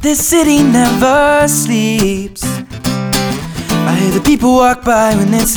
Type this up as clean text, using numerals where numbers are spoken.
This city never sleeps. I hear the people walk by when it's